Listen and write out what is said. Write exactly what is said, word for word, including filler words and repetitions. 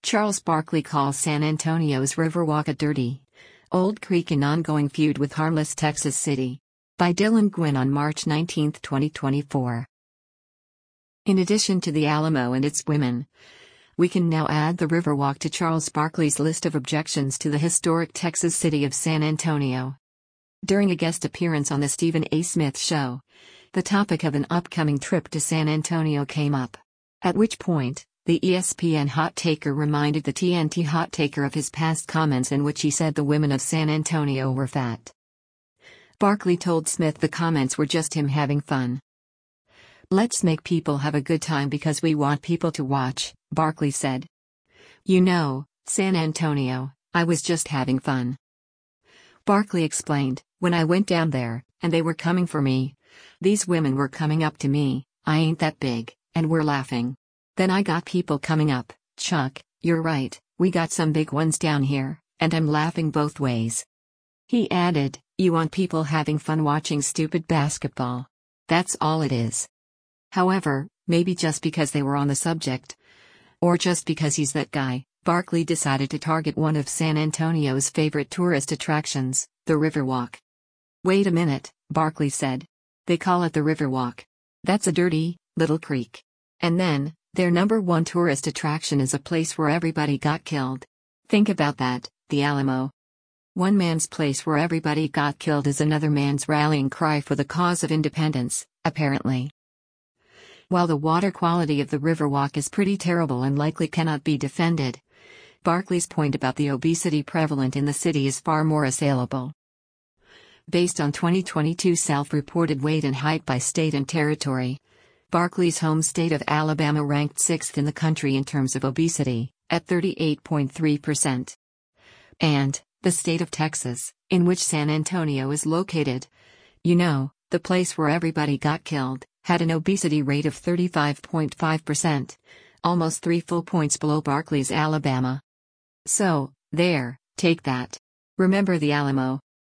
Charles Barkley calls San Antonio's Riverwalk a dirty, old creek in ongoing feud with harmless Texas City. By Dylan Gwynn on March nineteenth, twenty twenty-four. In addition to the Alamo and its women, we can now add the Riverwalk to Charles Barkley's list of objections to the historic Texas city of San Antonio. During a guest appearance on the Stephen A. Smith Show, the topic of an upcoming trip to San Antonio came up. At which point, the E S P N hot taker reminded the T N T hot taker of his past comments in which he said the women of San Antonio were fat. Barkley told Smith the comments were just him having fun. "Let's make people have a good time because we want people to watch," Barkley said. "You know, San Antonio, I was just having fun." Barkley explained, "When I went down there, and they were coming for me, these women were coming up to me, I ain't that big, and we're laughing. Then I got people coming up, Chuck, you're right, we got some big ones down here, and I'm laughing both ways." He added, "You want people having fun watching stupid basketball. That's all it is." However, maybe just because they were on the subject, or just because he's that guy, Barkley decided to target one of San Antonio's favorite tourist attractions, the Riverwalk. "Wait a minute," Barkley said. "They call it the Riverwalk. That's a dirty, little creek. And then, their number one tourist attraction is a place where everybody got killed. Think about that, the Alamo. One man's place where everybody got killed is another man's rallying cry for the cause of independence, apparently." While the water quality of the Riverwalk is pretty terrible and likely cannot be defended, Barkley's point about the obesity prevalent in the city is far more assailable. Based on twenty twenty-two self-reported weight and height by state and territory, Barkley's home state of Alabama ranked sixth in the country in terms of obesity, at thirty-eight point three percent. And, the state of Texas, in which San Antonio is located, you know, the place where everybody got killed, had an obesity rate of thirty-five point five percent, almost three full points below Barkley's Alabama. So, there, take that. Remember the Alamo.